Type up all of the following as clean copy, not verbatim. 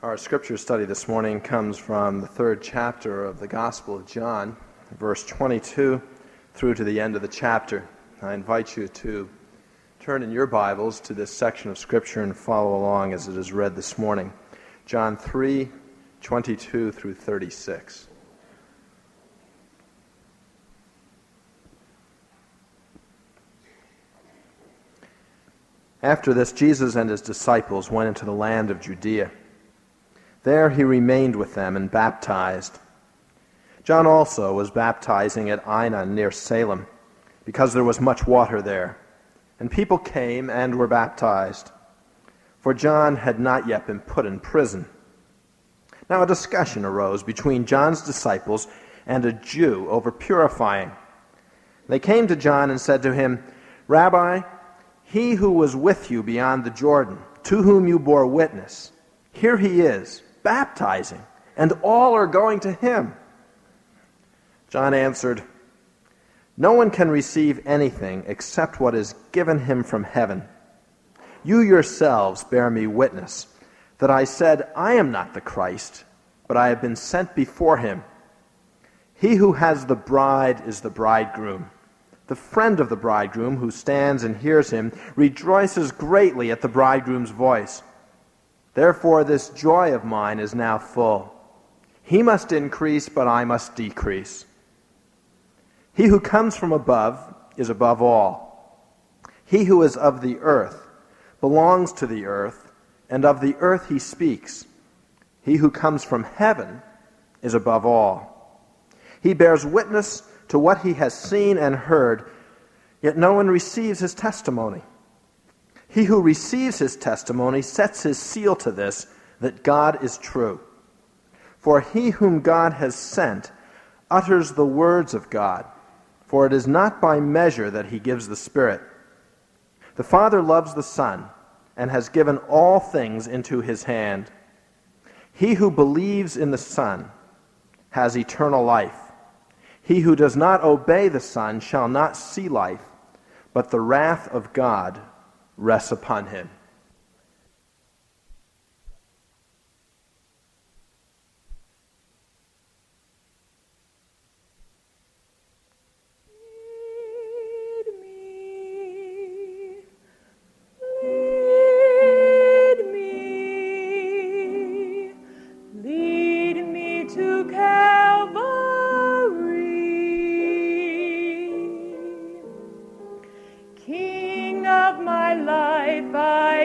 Our scripture study this morning comes from the third chapter of the Gospel of John, verse 22 through to the end of the chapter. I invite you to turn in your Bibles to this section of scripture and follow along as it is read this morning. John 3:22 through 36. After this, Jesus and his disciples went into the land of Judea. There he remained with them and baptized. John also was baptizing at Aenon near Salem, because there was much water there, and people came and were baptized, for John had not yet been put in prison. Now a discussion arose between John's disciples and a Jew over purifying. They came to John and said to him, "Rabbi, he who was with you beyond the Jordan, to whom you bore witness, here he is, baptizing, and all are going to him." John answered, "No one can receive anything except what is given him from heaven. You yourselves bear me witness that I said, 'I am not the Christ, but I have been sent before him.' He who has the bride is the bridegroom. The friend of the bridegroom who stands and hears him rejoices greatly at the bridegroom's voice. Therefore this joy of mine is now full. He must increase, but I must decrease. He who comes from above is above all. He who is of the earth belongs to the earth, and of the earth he speaks. He who comes from heaven is above all. He bears witness to what he has seen and heard, yet no one receives his testimony. He who receives his testimony sets his seal to this, that God is true. For he whom God has sent utters the words of God, for it is not by measure that he gives the Spirit. The Father loves the Son, and has given all things into his hand. He who believes in the Son has eternal life. He who does not obey the Son shall not see life, but the wrath of God rests upon him." Lead me to Calvary. King of my life, I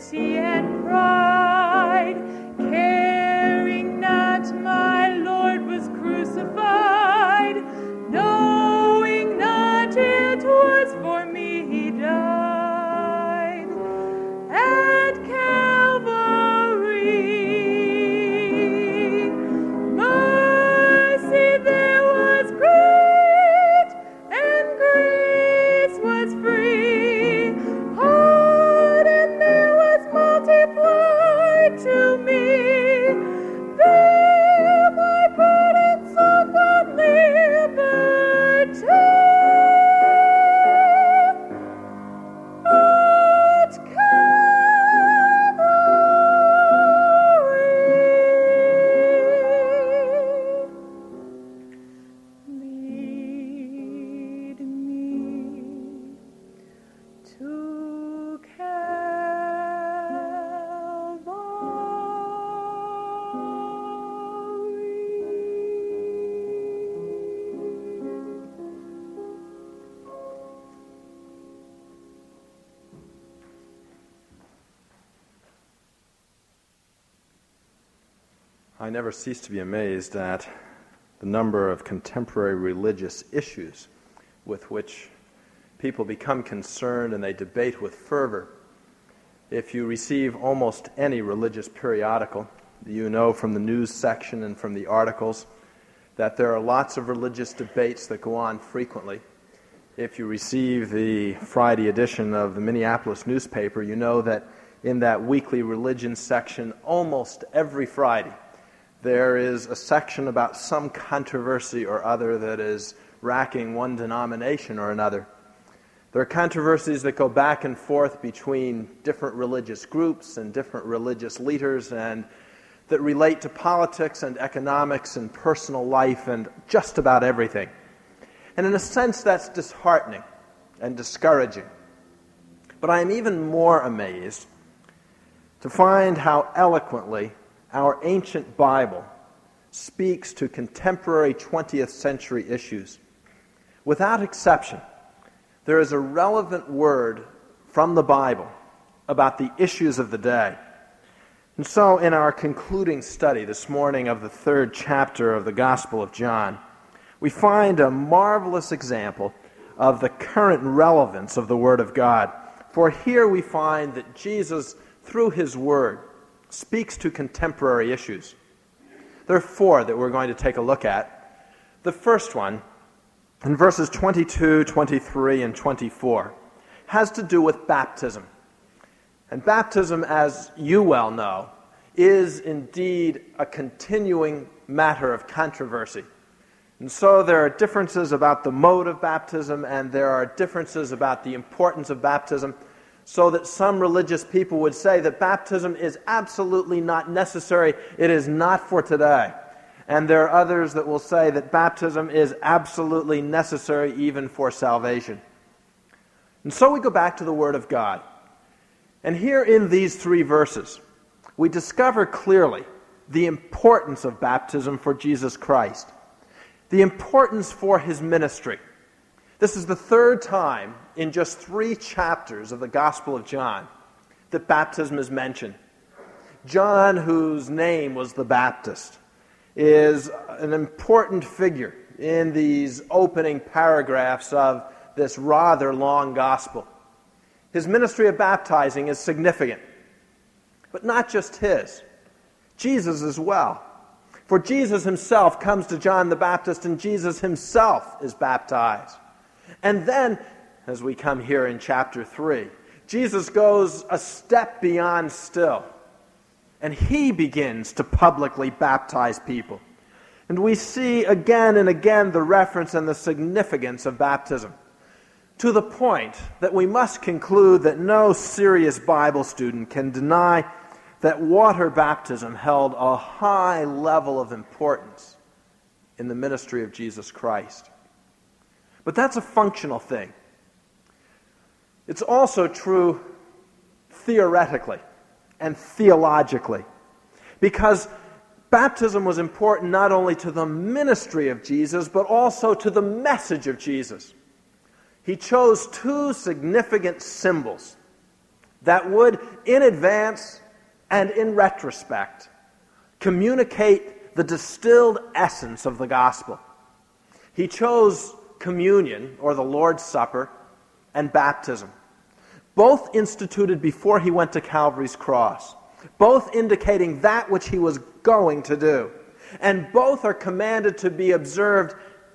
vanity and pride, caring that my Lord was crucified, knowing that it was for me he died at Calvary. Mercy there was great, and grace was free. Pardon there was multiplied to me. There my burdens of liberty at Calvary. Lead me to I never cease to be amazed at the number of contemporary religious issues with which people become concerned and they debate with fervor. If you receive almost any religious periodical, you know from the news section and from the articles that there are lots of religious debates that go on frequently. If you receive the Friday edition of the Minneapolis newspaper, you know that in that weekly religion section, almost every Friday, there is a section about some controversy or other that is racking one denomination or another. There are controversies that go back and forth between different religious groups and different religious leaders, and that relate to politics and economics and personal life and just about everything. And in a sense, that's disheartening and discouraging. But I am even more amazed to find how eloquently our ancient Bible speaks to contemporary 20th century issues. Without exception, there is a relevant word from the Bible about the issues of the day. And so in our concluding study this morning of the 3rd chapter of the Gospel of John, we find a marvelous example of the current relevance of the Word of God. For here we find that Jesus, through His Word, speaks to contemporary issues. There are 4 that we're going to take a look at. The first one, in verses 22, 23, and 24, has to do with baptism. And baptism, as you well know, is indeed a continuing matter of controversy. And so there are differences about the mode of baptism, and there are differences about the importance of baptism, so that some religious people would say that baptism is absolutely not necessary, it is not for today. And there are others that will say that baptism is absolutely necessary even for salvation. And so we go back to the Word of God. And here in these 3 verses, we discover clearly the importance of baptism for Jesus Christ, the importance for His ministry. This is the 3rd time in just 3 chapters of the Gospel of John that baptism is mentioned. John, whose name was the Baptist, is an important figure in these opening paragraphs of this rather long Gospel. His ministry of baptizing is significant, but not just his. Jesus as well. For Jesus Himself comes to John the Baptist, and Jesus Himself is baptized. And then, as we come here in chapter 3, Jesus goes a step beyond still, and He begins to publicly baptize people. And we see again and again the reference and the significance of baptism, to the point that we must conclude that no serious Bible student can deny that water baptism held a high level of importance in the ministry of Jesus Christ. But that's a functional thing. It's also true theoretically and theologically, because baptism was important not only to the ministry of Jesus, but also to the message of Jesus. He chose 2 significant symbols that would, in advance and in retrospect, communicate the distilled essence of the gospel. He chose communion, or the Lord's Supper, and baptism, both instituted before he went to Calvary's cross, both indicating that which he was going to do, and both are commanded to be observed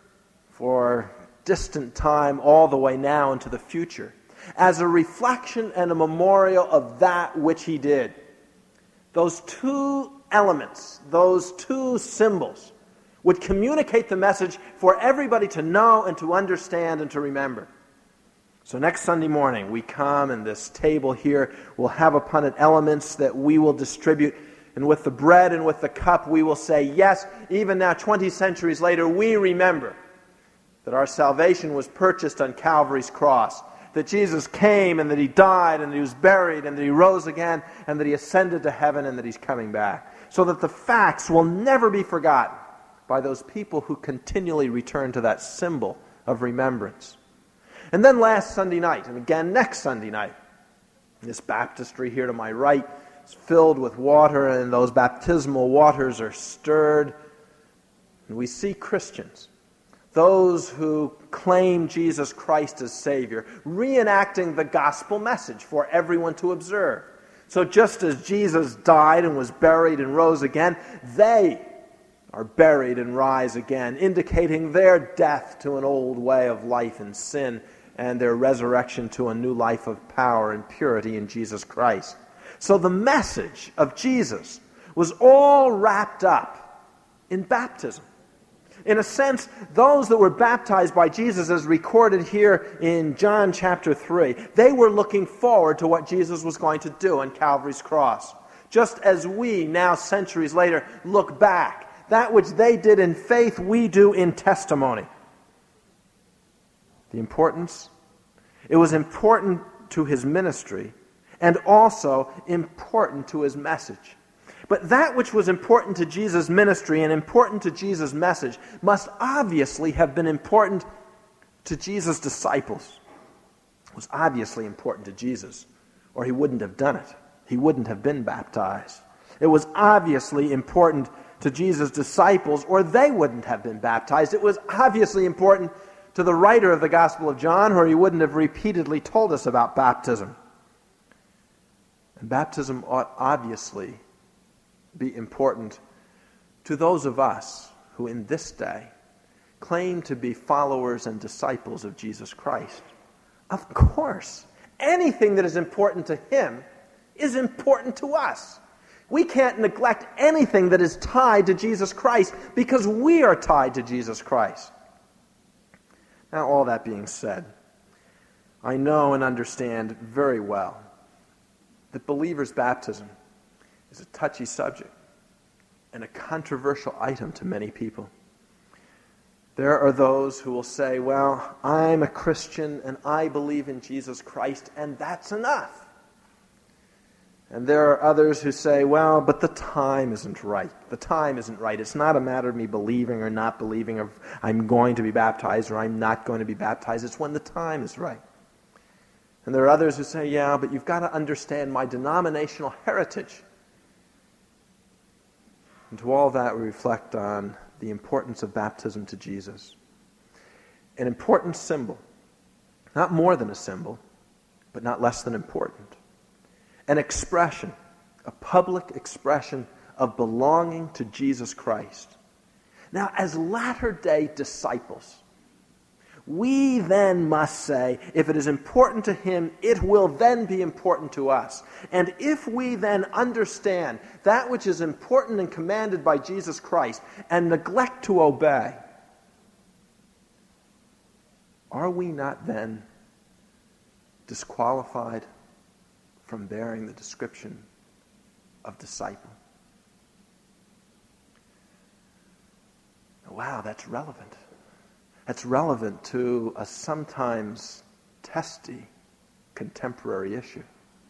for distant time all the way now into the future, as a reflection and a memorial of that which he did. Those two elements, those two symbols, would communicate the message for everybody to know and to understand and to remember. So next Sunday morning, we come, and this table here will have upon it elements that we will distribute. And with the bread and with the cup, we will say, yes, even now, 20 centuries later, we remember that our salvation was purchased on Calvary's cross, that Jesus came and that he died and that he was buried and that he rose again and that he ascended to heaven and that he's coming back. So that the facts will never be forgotten by those people who continually return to that symbol of remembrance. And then last Sunday night, and again next Sunday night, this baptistry here to my right is filled with water, and those baptismal waters are stirred. And we see Christians, those who claim Jesus Christ as Savior, reenacting the gospel message for everyone to observe. So just as Jesus died and was buried and rose again, they are buried and rise again, indicating their death to an old way of life and sin and their resurrection to a new life of power and purity in Jesus Christ. So the message of Jesus was all wrapped up in baptism. In a sense, those that were baptized by Jesus, as recorded here in John chapter 3, they were looking forward to what Jesus was going to do on Calvary's cross. Just as we, now centuries later, look back. That which they did in faith, we do in testimony. The importance? It was important to his ministry and also important to his message. But that which was important to Jesus' ministry and important to Jesus' message must obviously have been important to Jesus' disciples. It was obviously important to Jesus, or he wouldn't have done it. He wouldn't have been baptized. It was obviously important to Jesus' disciples, or they wouldn't have been baptized. It was obviously important to the writer of the Gospel of John, or he wouldn't have repeatedly told us about baptism. And baptism ought obviously be important to those of us who in this day claim to be followers and disciples of Jesus Christ. Of course, anything that is important to him is important to us. We can't neglect anything that is tied to Jesus Christ because we are tied to Jesus Christ. Now, all that being said, I know and understand very well that believers' baptism is a touchy subject and a controversial item to many people. There are those who will say, well, I'm a Christian and I believe in Jesus Christ and that's enough. And there are others who say, well, but the time isn't right. The time isn't right. It's not a matter of me believing or not believing, of I'm going to be baptized or I'm not going to be baptized. It's when the time is right. And there are others who say, yeah, but you've got to understand my denominational heritage. And to all that, we reflect on the importance of baptism to Jesus. An important symbol, not more than a symbol, but not less than important. An expression, a public expression of belonging to Jesus Christ. Now, as latter-day disciples, we then must say, if it is important to him, it will then be important to us. And if we then understand that which is important and commanded by Jesus Christ and neglect to obey, are we not then disqualified from bearing the description of disciple? Wow, that's relevant. That's relevant to a sometimes testy contemporary issue.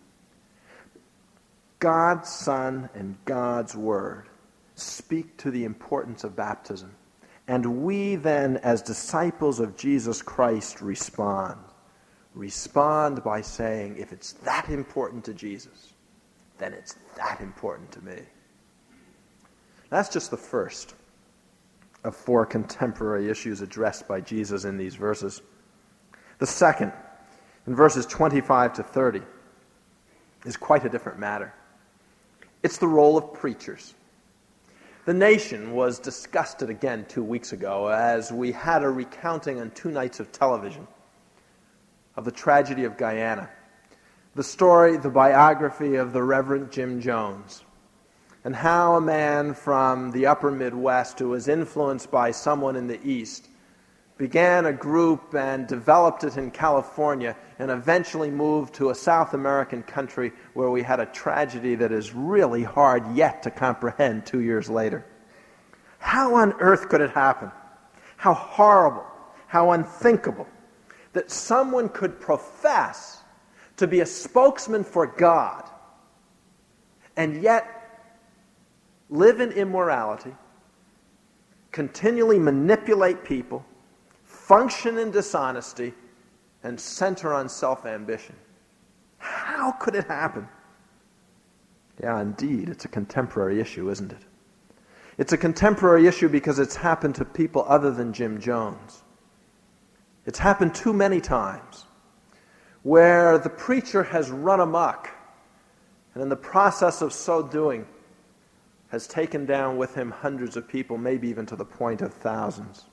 God's Son and God's Word speak to the importance of baptism, and we then, as disciples of Jesus Christ, respond. respond by saying, if it's that important to Jesus, then it's that important to me. That's just the first of 4 contemporary issues addressed by Jesus in these verses. The second, in verses 25 to 30, is quite a different matter. It's the role of preachers. The nation was disgusted again 2 weeks ago as we had a recounting on 2 nights of television of the tragedy of Guyana. The story, the biography of the Reverend Jim Jones, and how a man from the upper Midwest who was influenced by someone in the East began a group and developed it in California and eventually moved to a South American country where we had a tragedy that is really hard yet to comprehend 2 years later. How on earth could it happen? How horrible, how unthinkable that someone could profess to be a spokesman for God and yet live in immorality, continually manipulate people, function in dishonesty, and center on self-ambition. How could it happen? Yeah, indeed, it's a contemporary issue, isn't it? It's a contemporary issue because it's happened to people other than Jim Jones. It's happened too many times where the preacher has run amok and in the process of so doing has taken down with him hundreds of people, maybe even to the point of thousands.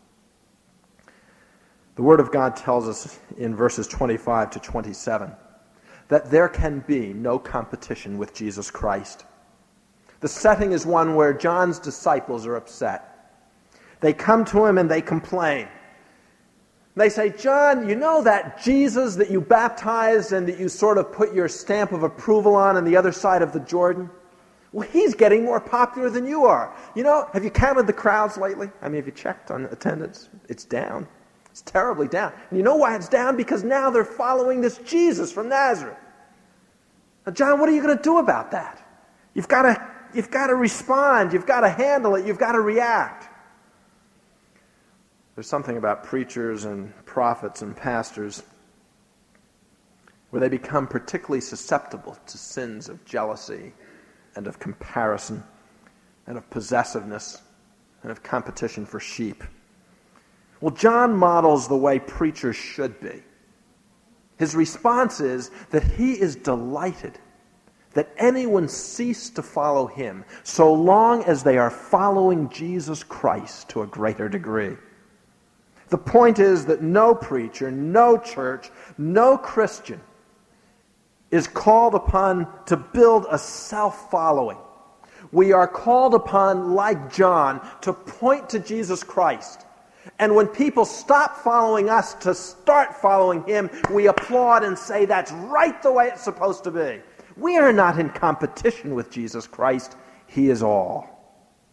The Word of God tells us in verses 25 to 27 that there can be no competition with Jesus Christ. The setting is one where John's disciples are upset. They come to him and they complain. They say, John, you know that Jesus that you baptized and that you sort of put your stamp of approval on the other side of the Jordan? Well, he's getting more popular than you are. You know, have you counted the crowds lately? I mean, have you checked on attendance? It's down. It's terribly down. And you know why it's down? Because now they're following this Jesus from Nazareth. Now, John, what are you going to do about that? You've got to respond. You've got to handle it. You've got to react. There's something about preachers and prophets and pastors where they become particularly susceptible to sins of jealousy and of comparison and of possessiveness and of competition for sheep. Well, John models the way preachers should be. His response is that he is delighted that anyone cease to follow him so long as they are following Jesus Christ to a greater degree. The point is that no preacher, no church, no Christian is called upon to build a self-following. We are called upon, like John, to point to Jesus Christ. And when people stop following us to start following him, we applaud and say that's right the way it's supposed to be. We are not in competition with Jesus Christ. He is all.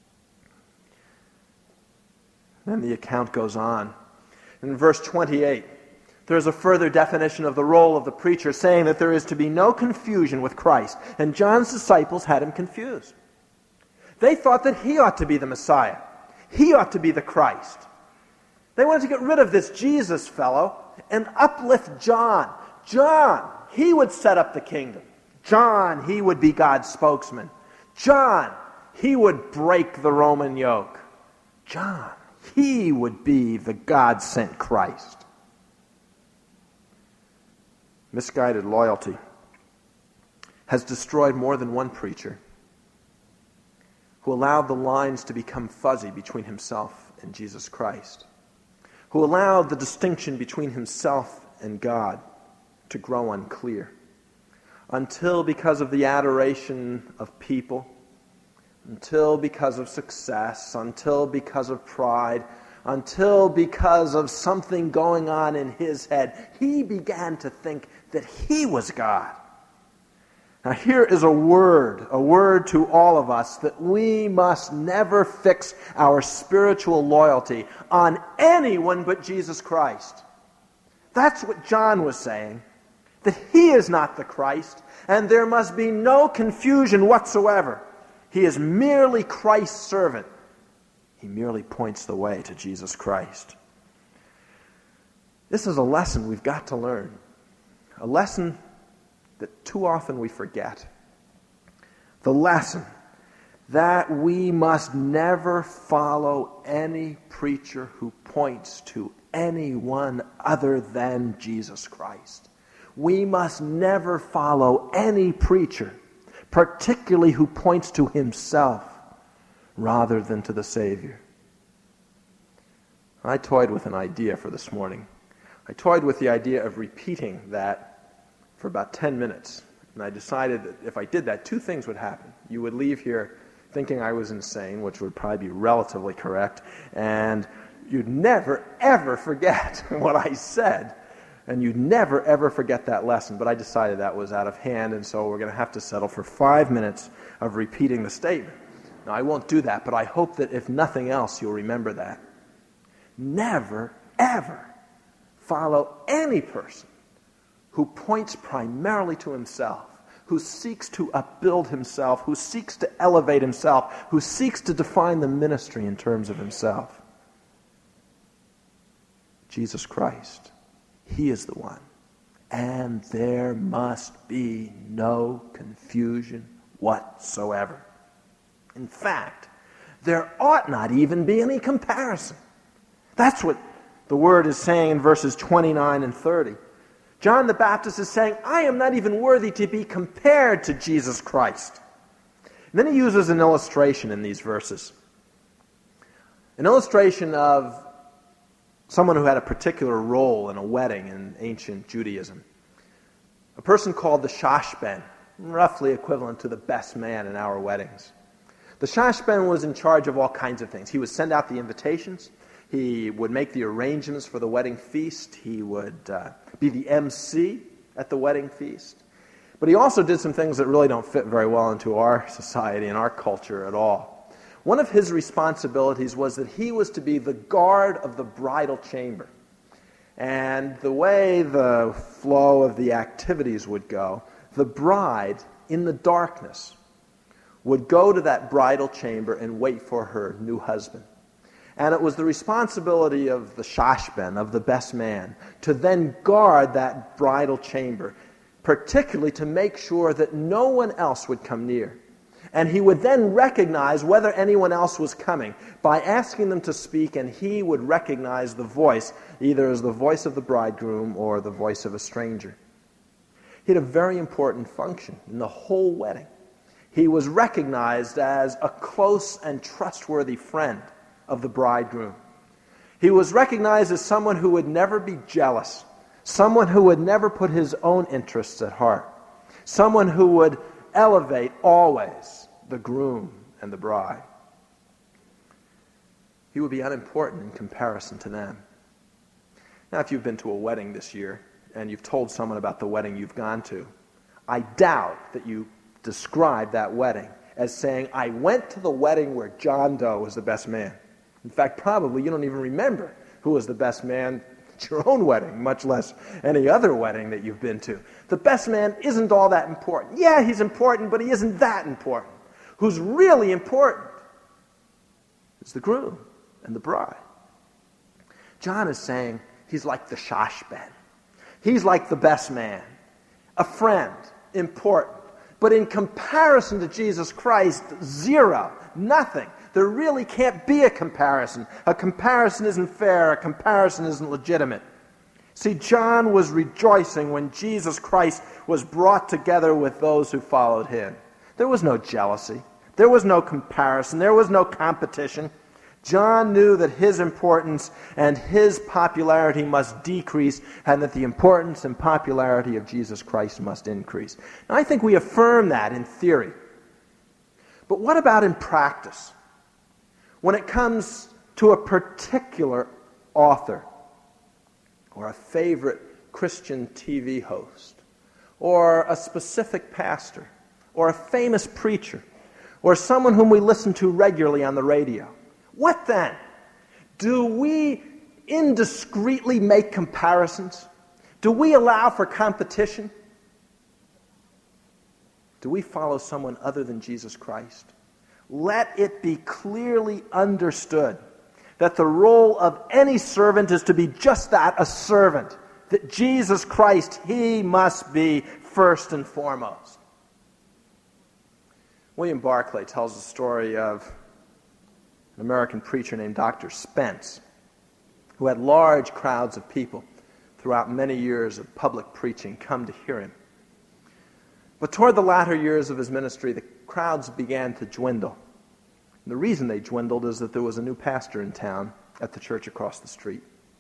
Then the account goes on. In verse 28, there's a further definition of the role of the preacher, saying that there is to be no confusion with Christ. And John's disciples had him confused. They thought that he ought to be the Messiah. He ought to be the Christ. They wanted to get rid of this Jesus fellow and uplift John. John, he would set up the kingdom. John, he would be God's spokesman. John, he would break the Roman yoke. John, he would be the God-sent Christ. Misguided loyalty has destroyed more than one preacher who allowed the lines to become fuzzy between himself and Jesus Christ, who allowed the distinction between himself and God to grow unclear, until because of the adoration of people, until because of success, until because of pride, until because of something going on in his head, he began to think that he was God. Now here is a word to all of us, that we must never fix our spiritual loyalty on anyone but Jesus Christ. That's what John was saying, that he is not the Christ, and there must be no confusion whatsoever. He is merely Christ's servant. He merely points the way to Jesus Christ. This is a lesson we've got to learn. a lesson that too often we forget. The lesson that we must never follow any preacher who points to anyone other than Jesus Christ. We must never follow any preacher, particularly who points to himself rather than to the Savior. I toyed with an idea for this morning. I toyed with the idea of repeating that for about 10 minutes. And I decided that if I did that, two things would happen. You would leave here thinking I was insane, which would probably be relatively correct, and you'd never, ever forget what I said. And you'd never, ever forget that lesson. But I decided that was out of hand, and so we're going to have to settle for 5 minutes of repeating the statement. Now, I won't do that, but I hope that if nothing else, you'll remember that. Never, ever follow any person who points primarily to himself, who seeks to upbuild himself, who seeks to elevate himself, who seeks to define the ministry in terms of himself. Jesus Christ, he is the one. And there must be no confusion whatsoever. In fact, there ought not even be any comparison. That's what the Word is saying in verses 29 and 30. John the Baptist is saying, I am not even worthy to be compared to Jesus Christ. And then he uses an illustration in these verses. An illustration of someone who had a particular role in a wedding in ancient Judaism. A person called the shashben, roughly equivalent to the best man in our weddings. The shashben was in charge of all kinds of things. He would send out the invitations. He would make the arrangements for the wedding feast. He would be the MC at the wedding feast. But he also did some things that really don't fit very well into our society and our culture at all. One of his responsibilities was that he was to be the guard of the bridal chamber. And the way the flow of the activities would go, the bride, in the darkness, would go to that bridal chamber and wait for her new husband. And it was the responsibility of the shashben, of the best man, to then guard that bridal chamber, particularly to make sure that no one else would come near. And he would then recognize whether anyone else was coming by asking them to speak, and he would recognize the voice, either as the voice of the bridegroom or the voice of a stranger. He had a very important function in the whole wedding. He was recognized as a close and trustworthy friend of the bridegroom. He was recognized as someone who would never be jealous, someone who would never put his own interests at heart, someone who would elevate always the groom and the bride. He would be unimportant in comparison to them. Now, if you've been to a wedding this year and you've told someone about the wedding you've gone to, I doubt that you describe that wedding as saying, I went to the wedding where John Doe was the best man. In fact, probably you don't even remember who was the best man at your own wedding, much less any other wedding that you've been to. The best man isn't all that important. Yeah, he's important, but he isn't that important. Who's really important is the groom and the bride. John is saying he's like the shashben. He's like the best man, a friend, important. But in comparison to Jesus Christ, zero, nothing. There really can't be a comparison. A comparison isn't fair. A comparison isn't legitimate. See, John was rejoicing when Jesus Christ was brought together with those who followed him. There was no jealousy. There was no comparison. There was no competition. John knew that his importance and his popularity must decrease, and that the importance and popularity of Jesus Christ must increase. Now, I think we affirm that in theory. But what about in practice? When it comes to a particular author, or a favorite Christian TV host, or a specific pastor, or a famous preacher, or someone whom we listen to regularly on the radio, what then? Do we indiscreetly make comparisons? Do we allow for competition? Do we follow someone other than Jesus Christ? Let it be clearly understood that the role of any servant is to be just that, a servant, that Jesus Christ, he must be first and foremost. William Barclay tells the story of an American preacher named Dr. Spence, who had large crowds of people throughout many years of public preaching come to hear him. But toward the latter years of his ministry, the crowds began to dwindle. And the reason they dwindled is that there was a new pastor in town at the church across the street.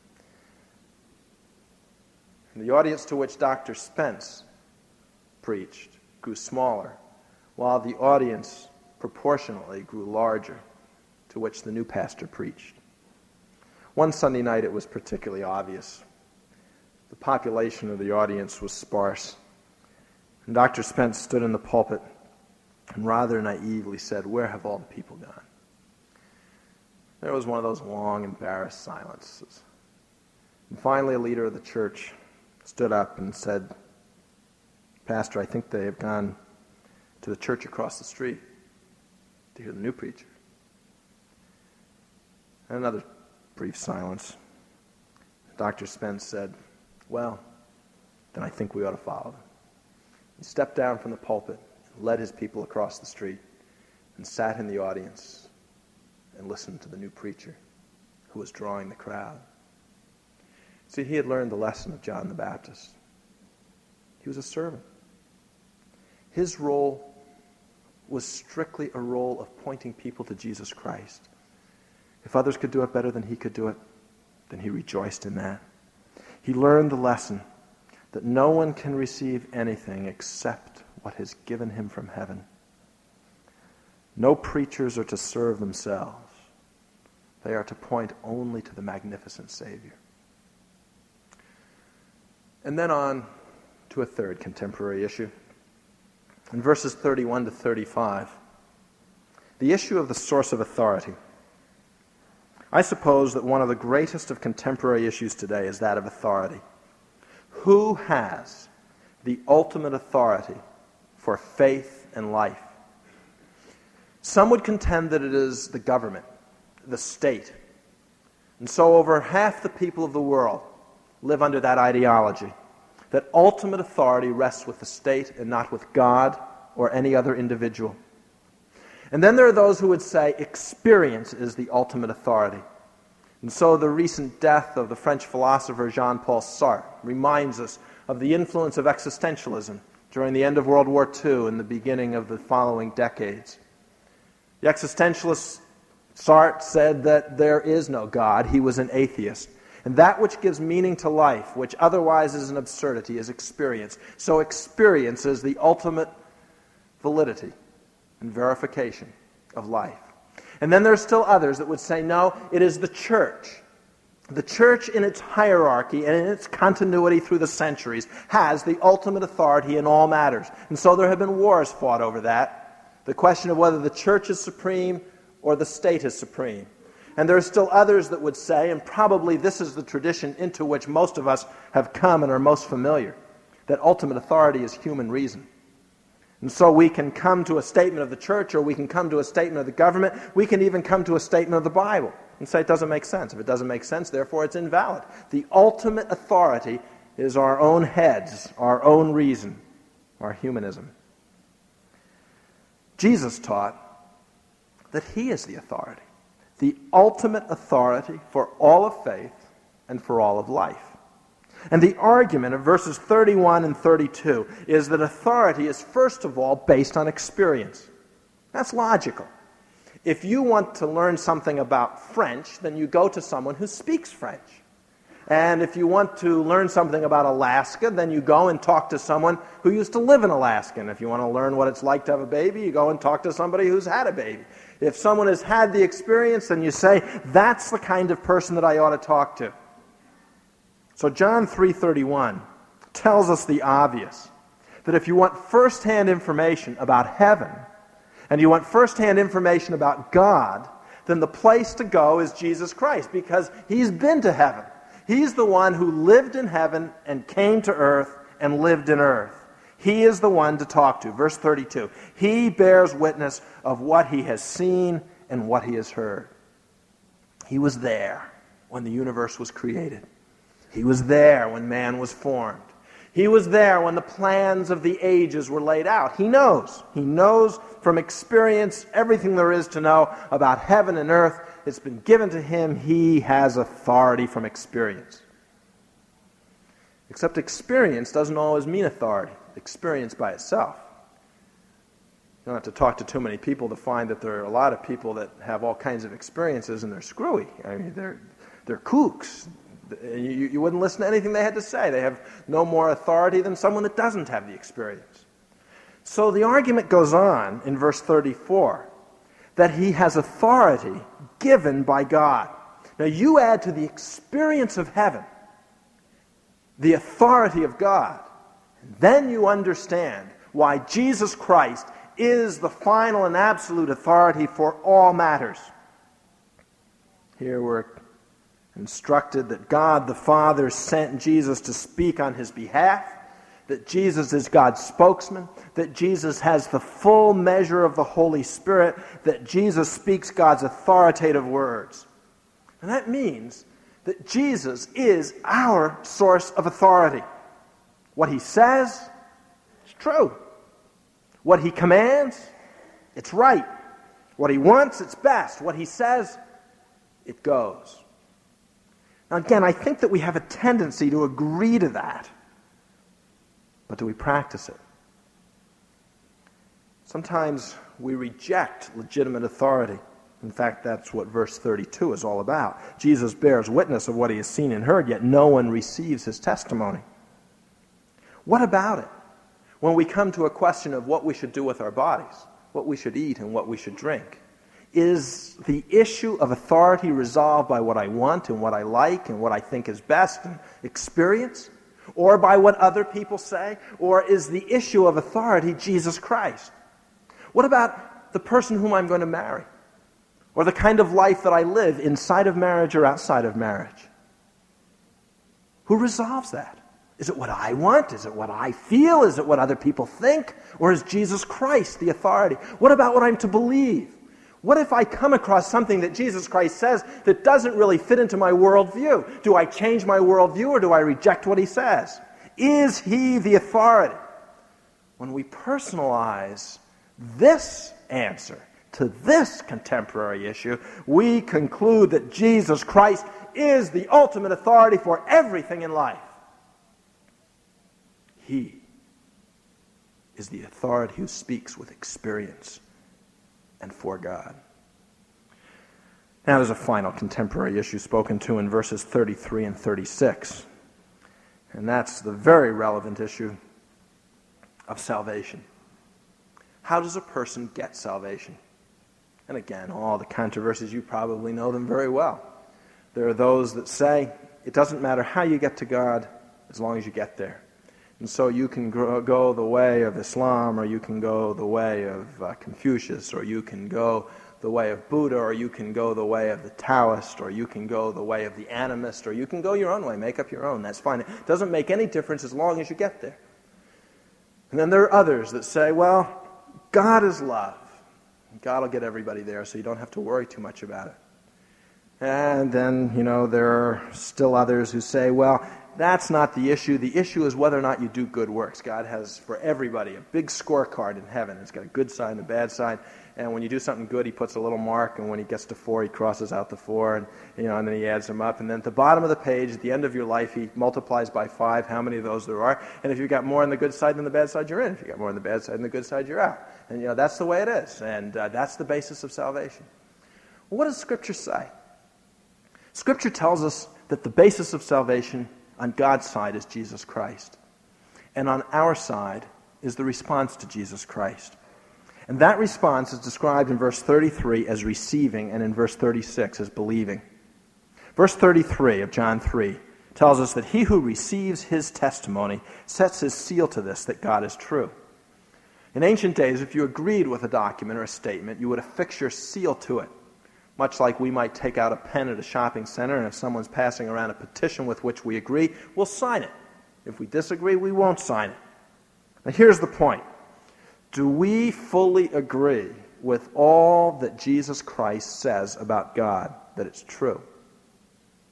And the audience to which Dr. Spence preached grew smaller, while the audience proportionately grew larger to which the new pastor preached. One Sunday night it was particularly obvious. The population of the audience was sparse. And Dr. Spence stood in the pulpit and rather naively said, "Where have all the people gone?" There was one of those long, embarrassed silences. And finally, a leader of the church stood up and said, "Pastor, I think they have gone to the church across the street to hear the new preacher." And another brief silence. Dr. Spence said, "Well, then I think we ought to follow them." He stepped down from the pulpit, led his people across the street, and sat in the audience and listened to the new preacher who was drawing the crowd. See, he had learned the lesson of John the Baptist. He was a servant. His role was strictly a role of pointing people to Jesus Christ. If others could do it better than he could do it, then he rejoiced in that. He learned the lesson that no one can receive anything except what is given him from heaven. No preachers are to serve themselves. They are to point only to the magnificent Savior. And then on to a third contemporary issue. In verses 31 to 35, the issue of the source of authority. I suppose that one of the greatest of contemporary issues today is that of authority. Who has the ultimate authority for faith and life? Some would contend that it is the government, the state. And so over half the people of the world live under that ideology, that ultimate authority rests with the state and not with God or any other individual. And then there are those who would say experience is the ultimate authority. And so the recent death of the French philosopher Jean-Paul Sartre reminds us of the influence of existentialism during the end of World War II and the beginning of the following decades. The existentialist Sartre said that there is no God. He was an atheist. And that which gives meaning to life, which otherwise is an absurdity, is experience. So experience is the ultimate validity and verification of life. And then there are still others that would say, no, it is the church. The church in its hierarchy and in its continuity through the centuries has the ultimate authority in all matters. And so there have been wars fought over that. The question of whether the church is supreme or the state is supreme. And there are still others that would say, and probably this is the tradition into which most of us have come and are most familiar, that ultimate authority is human reason. And so we can come to a statement of the church, or we can come to a statement of the government, we can even come to a statement of the Bible and say it doesn't make sense. If it doesn't make sense, therefore it's invalid. The ultimate authority is our own heads, our own reason, our humanism. Jesus taught that he is the authority, the ultimate authority for all of faith and for all of life. And the argument of verses 31 and 32 is that authority is first of all based on experience. That's logical. If you want to learn something about French, then you go to someone who speaks French. And if you want to learn something about Alaska, then you go and talk to someone who used to live in Alaska. And if you want to learn what it's like to have a baby, you go and talk to somebody who's had a baby. If someone has had the experience, then you say, that's the kind of person that I ought to talk to. So John 3:31 tells us the obvious, that if you want first-hand information about heaven, and you want first-hand information about God, then the place to go is Jesus Christ, because he's been to heaven. He's the one who lived in heaven and came to earth and lived in earth. He is the one to talk to. Verse 32, he bears witness of what he has seen and what he has heard. He was there when the universe was created. He was there when man was formed. He was there when the plans of the ages were laid out. He knows. He knows from experience everything there is to know about heaven and earth. It's been given to him. He has authority from experience. Except experience doesn't always mean authority. Experience by itself. You don't have to talk to too many people to find that there are a lot of people that have all kinds of experiences and they're screwy. I mean, they're kooks. You wouldn't listen to anything they had to say. They have no more authority than someone that doesn't have the experience. So the argument goes on in verse 34 that he has authority given by God. Now you add to the experience of heaven the authority of God, and then you understand why Jesus Christ is the final and absolute authority for all matters. Here we're instructed that God the Father sent Jesus to speak on his behalf, that Jesus is God's spokesman, that Jesus has the full measure of the Holy Spirit, that Jesus speaks God's authoritative words. And that means that Jesus is our source of authority. What he says is true. What he commands, it's right. What he wants, it's best. What he says, it goes. Now again, I think that we have a tendency to agree to that. But do we practice it? Sometimes we reject legitimate authority. In fact, that's what verse 32 is all about. Jesus bears witness of what he has seen and heard, yet no one receives his testimony. What about it when we come to a question of what we should do with our bodies, what we should eat and what we should drink? Is the issue of authority resolved by what I want and what I like and what I think is best and experience? Or by what other people say? Or is the issue of authority Jesus Christ? What about the person whom I'm going to marry? Or the kind of life that I live inside of marriage or outside of marriage? Who resolves that? Is it what I want? Is it what I feel? Is it what other people think? Or is Jesus Christ the authority? What about what I'm to believe? What if I come across something that Jesus Christ says that doesn't really fit into my worldview? Do I change my worldview or do I reject what he says? Is he the authority? When we personalize this answer to this contemporary issue, we conclude that Jesus Christ is the ultimate authority for everything in life. He is the authority who speaks with experience and for God. Now there's a final contemporary issue spoken to in verses 33 and 36. And that's the very relevant issue of salvation. How does a person get salvation? And again, all the controversies, you probably know them very well. There are those that say, it doesn't matter how you get to God as long as you get there. And so you can go the way of Islam, or you can go the way of Confucius, or you can go the way of Buddha, or you can go the way of the Taoist, or you can go the way of the animist, or you can go your own way, make up your own. That's fine. It doesn't make any difference as long as you get there. And then there are others that say, well, God is love. God will get everybody there, so you don't have to worry too much about it. And then, there are still others who say, well, that's not the issue. The issue is whether or not you do good works. God has, for everybody, a big scorecard in heaven. It's got a good side and a bad side. And when you do something good, he puts a little mark, and when he gets to 4, he crosses out the 4, and and then he adds them up. And then at the bottom of the page, at the end of your life, he multiplies by 5 how many of those there are. And if you've got more on the good side than the bad side, you're in. If you've got more on the bad side than the good side, you're out. And that's the way it is. And that's the basis of salvation. Well, what does Scripture say? Scripture tells us that the basis of salvation on God's side is Jesus Christ. And on our side is the response to Jesus Christ. And that response is described in verse 33 as receiving and in verse 36 as believing. Verse 33 of John 3 tells us that he who receives his testimony sets his seal to this, that God is true. In ancient days, if you agreed with a document or a statement, you would affix your seal to it. Much like we might take out a pen at a shopping center, and if someone's passing around a petition with which we agree, we'll sign it. If we disagree, we won't sign it. Now here's the point. Do we fully agree with all that Jesus Christ says about God, that it's true? Because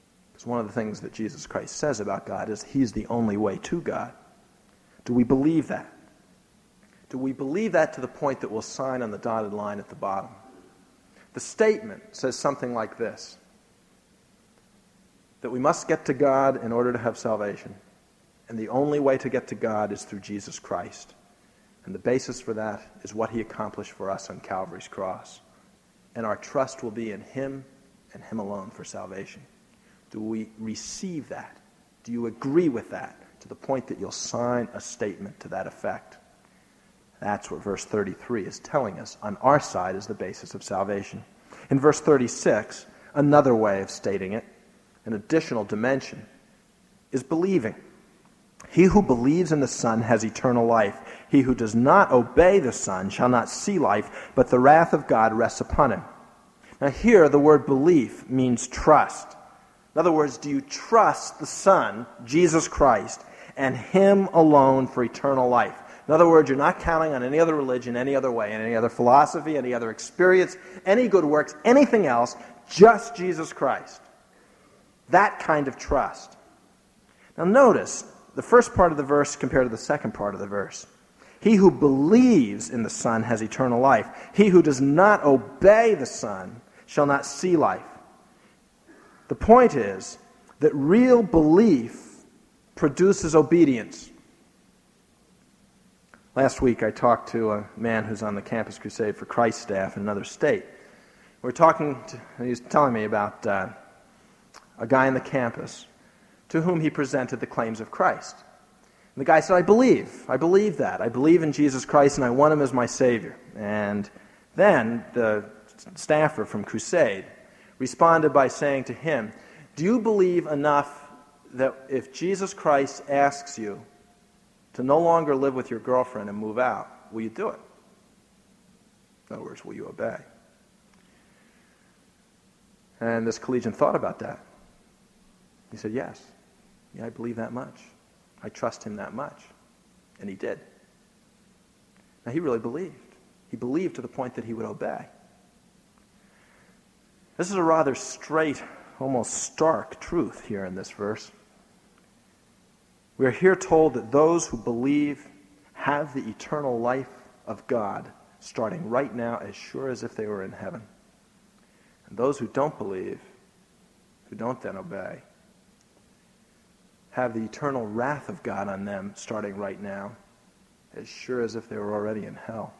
It's one of the things that Jesus Christ says about God is he's the only way to God. Do we believe that? Do we believe that to the point that we'll sign on the dotted line at the bottom? The statement says something like this, that we must get to God in order to have salvation, and the only way to get to God is through Jesus Christ. And the basis for that is what he accomplished for us on Calvary's cross. And our trust will be in him and him alone for salvation. Do we receive that? Do you agree with that to the point that you'll sign a statement to that effect? That's what verse 33 is telling us on our side is the basis of salvation. In verse 36, another way of stating it, an additional dimension, is believing. He who believes in the Son has eternal life. He who does not obey the Son shall not see life, but the wrath of God rests upon him. Now here, the word belief means trust. In other words, do you trust the Son, Jesus Christ, and him alone for eternal life? In other words, you're not counting on any other religion, any other way, any other philosophy, any other experience, any good works, anything else, just Jesus Christ. That kind of trust. Now notice the first part of the verse compared to the second part of the verse. He who believes in the Son has eternal life. He who does not obey the Son shall not see life. The point is that real belief produces obedience. Last week I talked to a man who's on the Campus Crusade for Christ staff in another state. He was telling me about a guy on the campus to whom he presented the claims of Christ. And the guy said, I believe that. I believe in Jesus Christ and I want him as my Savior. And then the staffer from Crusade responded by saying to him, do you believe enough that if Jesus Christ asks you to no longer live with your girlfriend and move out, will you do it? In other words, will you obey? And this collegian thought about that. He said, yes. Yeah, I believe that much. I trust him that much. And he did. Now, he really believed. He believed to the point that he would obey. This is a rather straight, almost stark truth here in this verse. We are here told that those who believe have the eternal life of God starting right now as sure as if they were in heaven. And those who don't believe, who don't then obey, have the eternal wrath of God on them starting right now as sure as if they were already in hell.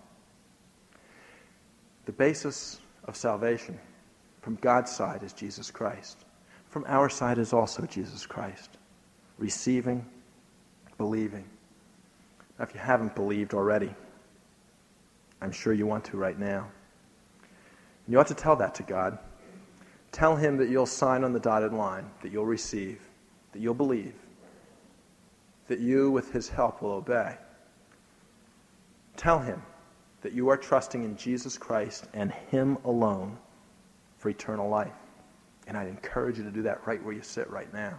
The basis of salvation from God's side is Jesus Christ. From our side is also Jesus Christ. Receiving, believing. Now, if you haven't believed already, I'm sure you want to right now. And you ought to tell that to God. Tell him that you'll sign on the dotted line, that you'll receive, that you'll believe, that you, with his help, will obey. Tell him that you are trusting in Jesus Christ and him alone for eternal life. And I'd encourage you to do that right where you sit right now.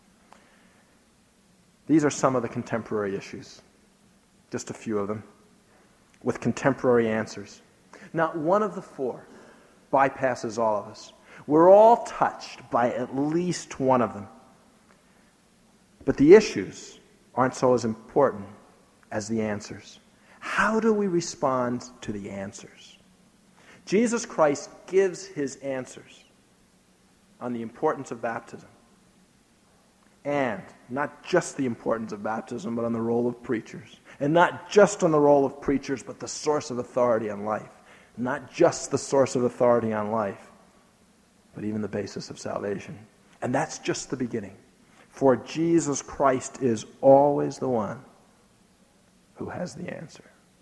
These are some of the contemporary issues, just a few of them, with contemporary answers. Not one of the four bypasses all of us. We're all touched by at least one of them. But the issues aren't so as important as the answers. How do we respond to the answers? Jesus Christ gives his answers on the importance of baptism. And not just the importance of baptism, but on the role of preachers. And not just on the role of preachers, but the source of authority on life. Not just the source of authority on life, but even the basis of salvation. And that's just the beginning. For Jesus Christ is always the one who has the answer.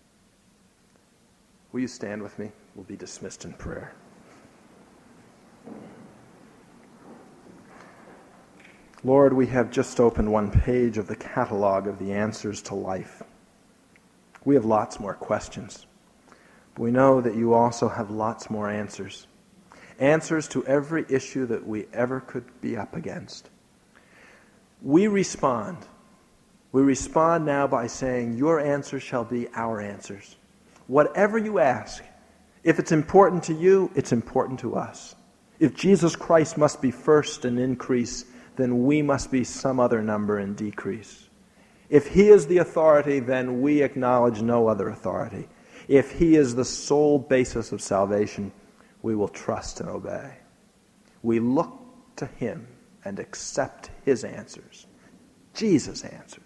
Will you stand with me? We'll be dismissed in prayer. Lord, we have just opened one page of the catalog of the answers to life. We have lots more questions, but we know that you also have lots more answers. Answers to every issue that we ever could be up against. We respond. We respond now by saying, your answers shall be our answers. Whatever you ask, if it's important to you, it's important to us. If Jesus Christ must be first and increase, then we must be some other number in decrease. If he is the authority, then we acknowledge no other authority. If he is the sole basis of salvation, we will trust and obey. We look to him and accept his answers, Jesus' answers.